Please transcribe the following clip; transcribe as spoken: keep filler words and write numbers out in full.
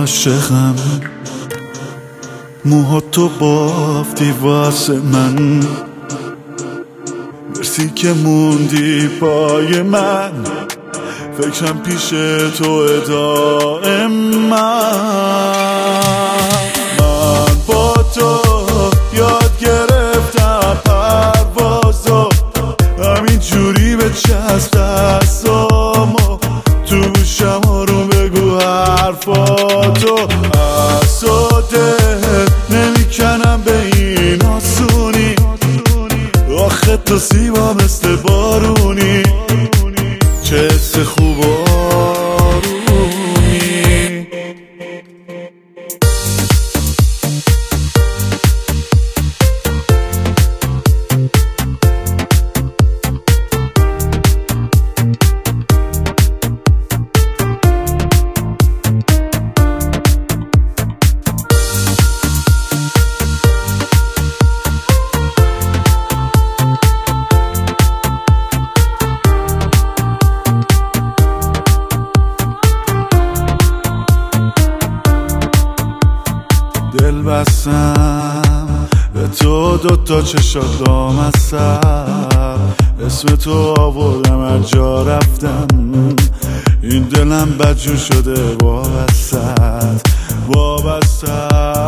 عاشقم، موها تو بافتی واسه من، مرسی که موندی پای من، فکرم پیش تو دائم. من من با تو یاد گرفتم پروازو، همین جوری به چسب دستامو، تو گوشم رو بگو حرفاتو، از و دل نمیکنم به این آسونی، آخه تو زیبا مثل بارونی، چه حس خوب و آرومی. دل بستم به تو، دوتا چشات لامصب، اسم تو آوردم هر جا رفتم، این دلم بدجور شده وابستت وابستت.